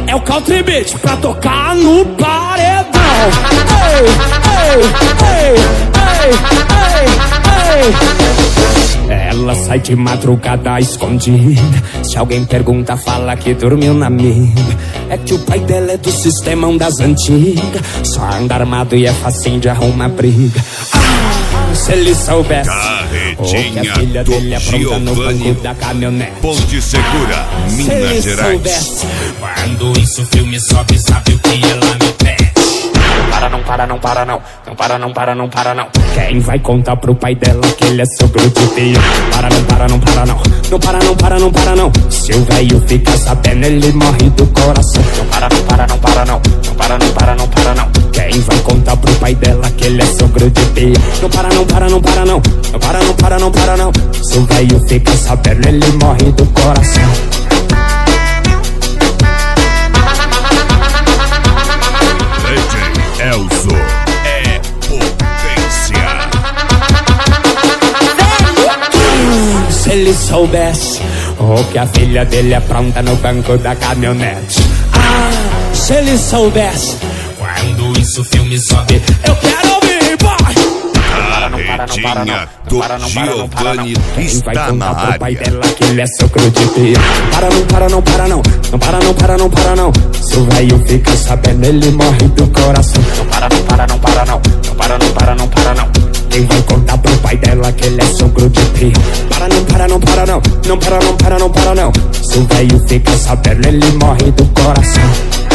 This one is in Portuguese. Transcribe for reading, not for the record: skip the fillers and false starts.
É o country beat pra tocar no paredão. Ei, ei, ei, ei, ei, ei. Ela sai de madrugada escondida. Se alguém pergunta, fala que dormiu na mina. É que o pai dela é do sistemão das antigas. Só anda armado e é facinho de arrumar briga. Se ele soubesse o que a filha dele apronta no banco da caminhonete. Ponte Segura, Minas Gerais. Se ele soubesse quando isso o filme sobe, sabe o que ela me pede. Não para, não para, não. Não para, não para, não para, não. Quem vai contar pro pai dela que ele é sogro de filho? Para, não para, não para, não. Não para, não para, não para, não. Se o velho fica sabendo, ele morre do coração. Não para, não para, não para, não. Não para, não para, não para, não. Quem vai contar pro pai dela que ele é sogro de filho? Não para, não para, não para, não. Não para, não para, não para, não. Se o velho fica sabendo, ele morre do coração. Elzo é potência. Se ele soubesse o que a filha dele apronta no banco da caminhonete. Se ele soubesse quando isso o filme sobe, eu quero ouvir, boy. Carretinha do Giovanni está na área. Pai dela que ele é sogro de filho. Para, não para, não para, não. Não para, não para, não para, não. Se o velho fica sabendo, ele morre do coração. Não para, não para, não para, não. Não para, não para, não para, não. Quem vai contar pro pai dela que ele é sogro de filho? Para, não para, não para, não. Não para, não para, não para, não. Se o velho fica sabendo, ele morre do coração.